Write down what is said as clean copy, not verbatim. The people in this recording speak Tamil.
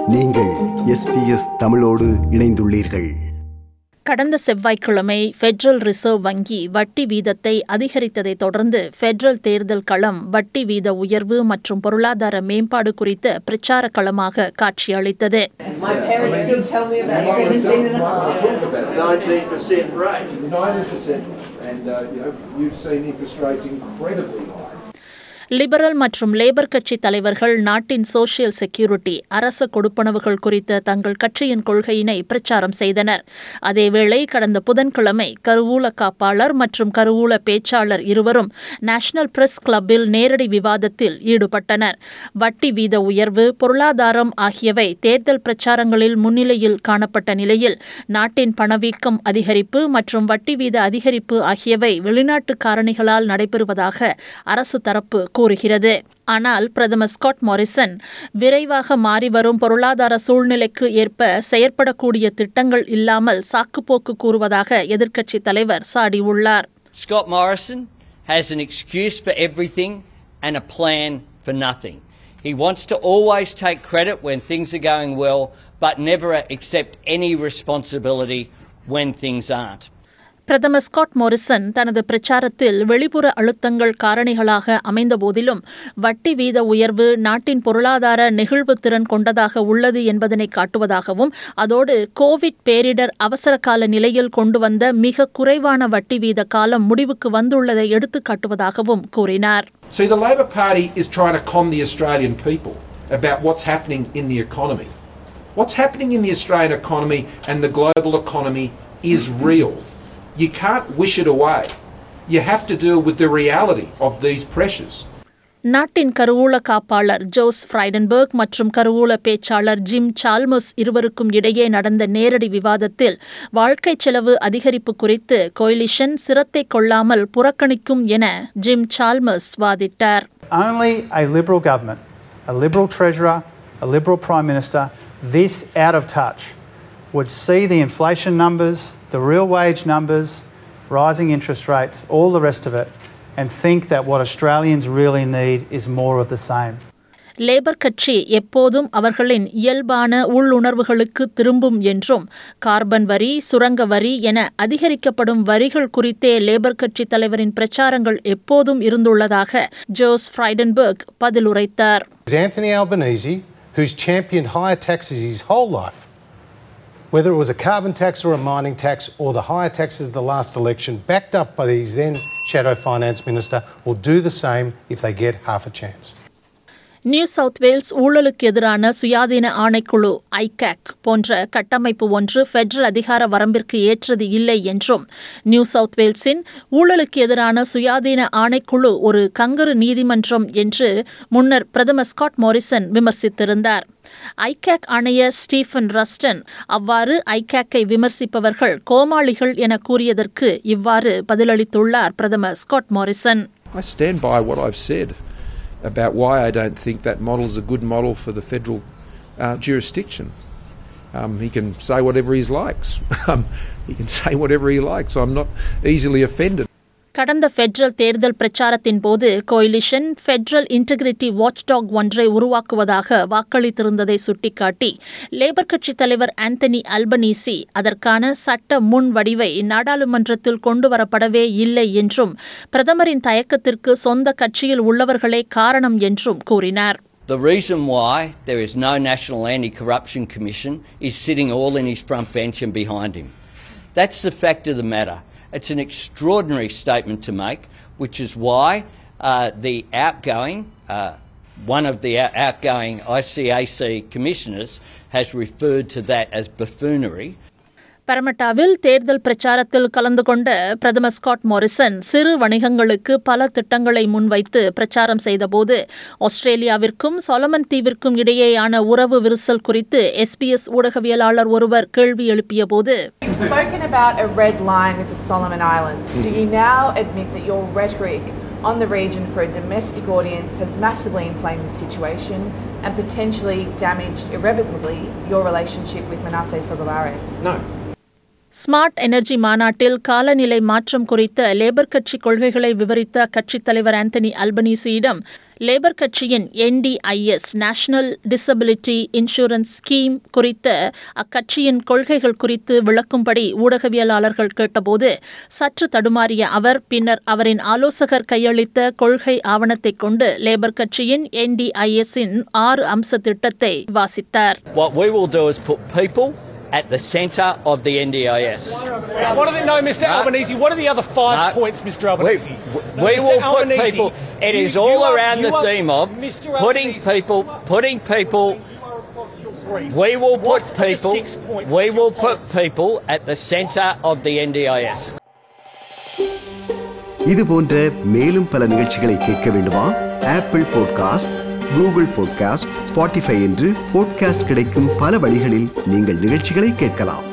நீங்கள் SBS தமிழோடு இணைந்துள்ளீர்கள். கடந்த செவ்வாய்க்கிழமை ஃபெடரல் ரிசர்வ் வங்கி வட்டி வீதத்தை அதிகரித்ததை தொடர்ந்து ஃபெடரல் தேர்தல் களம் வட்டி வீத உயர்வு மற்றும் பொருளாதார மேம்பாடு குறித்த பிரச்சார களமாக காட்சியளித்தது. லிபரல் மற்றும் லேபர் கட்சி தலைவர்கள் நாட்டின் சோசியல் செக்யூரிட்டி அரச கொடுப்பனவுகள் குறித்த தங்கள் கட்சியின் கொள்கையினை பிரச்சாரம் செய்தனர். அதேவேளை கடந்த புதன்கிழமை கருவூல காப்பாளர் மற்றும் கருவூல பேச்சாளர் இருவரும் நேஷனல் பிரஸ் கிளப்பில் நேரடி விவாதத்தில் ஈடுபட்டனர். வட்டி வீத உயர்வு, பொருளாதாரம் ஆகியவை தேர்தல் பிரச்சாரங்களில் முன்னிலையில் காணப்பட்ட நிலையில் நாட்டின் பணவீக்கம் அதிகரிப்பு மற்றும் வட்டி வீத அதிகரிப்பு ஆகியவை வெளிநாட்டு காரணிகளால் நடைபெறுவதாக அரசு தரப்பு கூறுகிறது. ஆனால் பிரதமர் ஸ்காட் மாரிசன் விரைவாக மாறிவரும் பொருளாதார சூழ்நிலைக்கு ஏற்ப செயற்படக்கூடிய திட்டங்கள் இல்லாமல் சாக்குப்போக்கு கூறுவதாக எதிர்க்கட்சி தலைவர் சாடியுள்ளார். Scott Morrison has an excuse for everything and a plan for nothing. He wants to always take credit when things are going well, but never accept any responsibility when things aren't. பிரதமர் ஸ்காட் மாரிசன் தனது பிரச்சாரத்தில் வெளிப்புற அழுத்தங்கள் காரணிகளாக அமைந்த போதிலும் வட்டி வீத உயர்வு நாட்டின் பொருளாதார நெகிழ்வு திறன் கொண்டதாக உள்ளது என்பதனை காட்டுவதாகவும் அதோடு கோவிட் பேரிடர் அவசரகால நிலையில் கொண்டு வந்த மிக குறைவான வட்டி வீத காலம் முடிவுக்கு வந்துள்ளதை எடுத்துக் காட்டுவதாகவும் கூறினார். See, the Labor Party is trying to con the Australian people about what's happening in the economy. What's happening in the Australian economy and the global economy is real. You can't wish it away. You have to deal with the reality of these pressures. நாட்டின் கருவூல காப்பாளர் ஜோஸ் ஃப்ரைடன்பர்க் மற்றும் கருவூல பேச்சாளர் ஜிம் சால்மர்ஸ் இருவருக்கும் இடையே நடந்த நேரடி விவாதத்தில் வாழ்க்கை செலவு அதிகரிப்பு குறித்து கோயிலிஷன் சிரத்தை கொள்ளாமல் புறக்கணிக்கும் என ஜிம் சால்மர்ஸ் வாதிட்டார். Only a Liberal government, a Liberal treasurer, a Liberal prime minister, this out of touch, would see the inflation numbers, the real wage numbers, rising interest rates, all the rest of it, and think that what Australians really need is more of the same. Labor கட்சி எப்போதும் அவர்களின் இயல்பான உள்ளுணர்வுகளுக்கு திரும்பும் என்றும் கார்பன் வரி, சுரங்க வரி என அதிகரிக்கப்படும் வரிகள் குறித்தே லேபர் கட்சி தலைவரின் பிரச்சாரங்கள் எப்போதும் இருந்துள்ளதாக ஜோஸ் ஃப்ரைடன்பர்க் பதிலுரைத்தார். Anthony Albanese, who's championed higher taxes his whole life, whether it was a carbon tax or a mining tax or the higher taxes of the last election, backed up by his then shadow finance minister, will do the same if they get half a chance. New South Wales ஊழலுக்கு எதிரான சுயாதீன ஆணைக்குழு ஐகேக் போன்ற கட்டமைப்பு ஒன்று ஃபெடரல் அதிகார வரம்பிற்கு ஏற்றது இல்லை என்றும் நியூ சவுத் வேல்ஸின் ஊழலுக்கு எதிரான சுயாதீன ஆணைக்குழு ஒரு கங்கரு நீதிமன்றம் என்று முன்னர் பிரதமர் ஸ்காட் மாரிசன் விமர்சித்திருந்தார். ஐகேக் ஆணையர் ஸ்டீஃபன் ரஸ்டன் அவ்வாறு ஐகேக்கை விமர்சிப்பவர்கள் கோமாளிகள் என கூறியதற்கு இவ்வாறு பதிலளித்துள்ளார் பிரதமர் Scott Morrison. I stand by what I've said about why I don't think that model is a good model for the federal jurisdiction. He can say whatever he likes. He can say whatever he likes. I'm not easily offended. கடந்த ஃபெடரல் தேர்தல் பிரச்சாரத்தின் போது கோயிலிஷன் ஃபெடரல் இன்டெகிரிட்டி வாட்ச்டாக் ஒன்றை உருவாக்குவதாக வாக்களித்திருந்ததை சுட்டிக்காட்டி லேபர் கட்சி தலைவர் ஆந்தனி அல்பனீசி அதற்கான சட்ட முன் வடிவை நாடாளுமன்றத்தில் கொண்டுவரப்படவே இல்லை என்றும் பிரதமரின் தயக்கத்திற்கு சொந்த கட்சியில் உள்ளவர்களே காரணம் என்றும் கூறினார். The reason why there is no National Anti-Corruption Commission is sitting all in his front bench and behind him. That's the fact of the matter. It's an extraordinary statement to make, which is why one of the outgoing ICAC commissioners has referred to that as buffoonery. பரமட்டாவில் தேர்தல் பிரச்சாரத்தில் கலந்து கொண்ட பிரதமர் ஸ்காட் மாரிசன் சிறு வணிகங்களுக்கு பல திட்டங்களை முன்வைத்து பிரச்சாரம் செய்தபோது ஆஸ்திரேலியாவிற்கும் சொலமன் தீவிற்கும் இடையேயான உறவு விரிசல் குறித்து SBS ஊடகவியலாளர் ஒருவர் கேள்வி எழுப்பிய போது spoken about a red line with the Solomon Islands. Do you now admit that your rhetoric on the region for a domestic audience has massively inflamed the situation and potentially damaged irrevocably your relationship with Manasseh Sogavare? No. Smart energy மாநாட்டில் காலநிலை மாற்றம் குறித்த லேபர் கட்சி கொள்கைகளை விவரித்த கட்சித் தலைவர் ஆந்தனி அல்பனீசியிடம் லேபர் கட்சியின் NDIS national disability insurance scheme குறித்த அக்கட்சியின் கொள்கைகள் குறித்து விளக்கும்படி ஊடகவியலாளர்கள் கேட்டபோது சற்று தடுமாறிய அவர் பின்னர் அவரின் ஆலோசகர் கையளித்த கொள்கை ஆவணத்தை கொண்டு லேபர் கட்சியின் NDIS-இன் 6 அம்ச திட்டத்தை வாசித்தார். What we will do is put people at the centre of the NDIS. What are the, no, Mr. Albanese, what are the other 5 points, Mr. Albanese? We will put people, it is all around the theme of putting people, we will put people at the centre of the NDIS. இது போன்ற மேலும் பல நிகழ்ச்சிகளை கேட்க வேண்டுமா? Apple podcast, Google podcast, Spotify என்று பாட்காஸ்ட் கிடைக்கும் பல வழிகளில் நீங்கள் நிகழ்ச்சிகளை கேட்கலாம்.